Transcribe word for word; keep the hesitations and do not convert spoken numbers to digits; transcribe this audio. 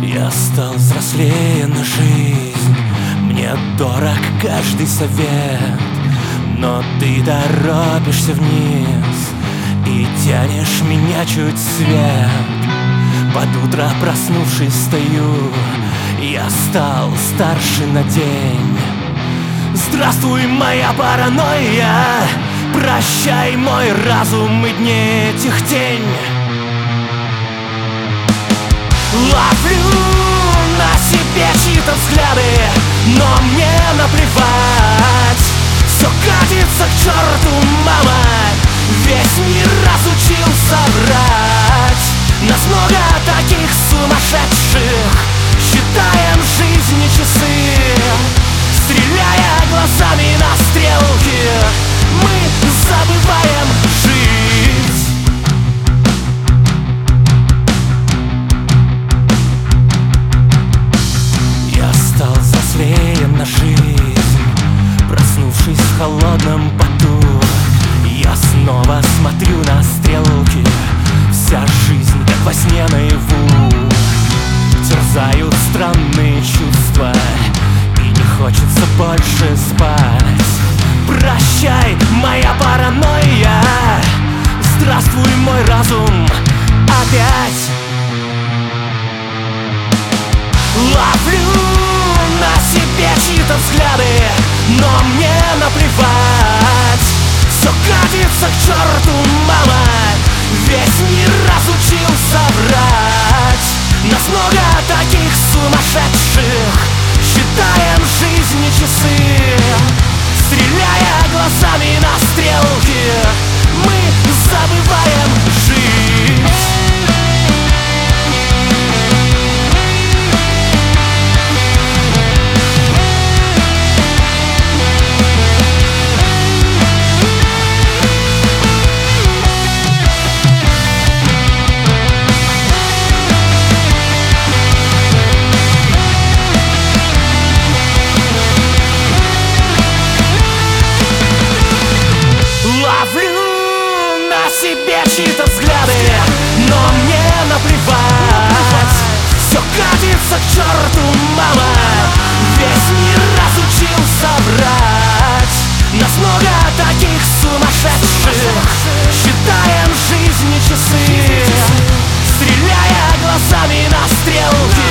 Я стал взрослее на жизнь, мне дорог каждый совет, но ты торопишься вниз и тянешь меня чуть свет. Под утро проснувшись стою, я стал старше на день. Здравствуй, моя паранойя, прощай, мой разум и дни этих тень. Ловлю на себе чьи-то взгляды, но мне наплевать. Все катится к черту, мама, весь мир разучился врать. Нас много таких сумасшедших, считаем жизни часы. Стреляя глазами на стрелки, мы забываем жить. Я стал взрослее на жизнь, проснувшись в холодном поту. Я снова смотрю на стрелки, вся жизнь как во сне наяву. Терзают странные чувства, и не хочется больше спать. Прощай, моя паранойя, здравствуй, мой разум, опять. Ловлю на себе чьи-то взгляды, но мне наплевать. Все катится к черту, мама, весь мир разучился врать. Нас много таких сумасшедших, считаем жизни часы. Стреляя глазами на стрелки, мы забываем жить. Себе чьи-то взгляды, но мне наплевать. Все катится к черту, мама, весь мир разучился врать. Нас много таких сумасшедших, считаем жизни часы. Стреляя глазами на стрелки,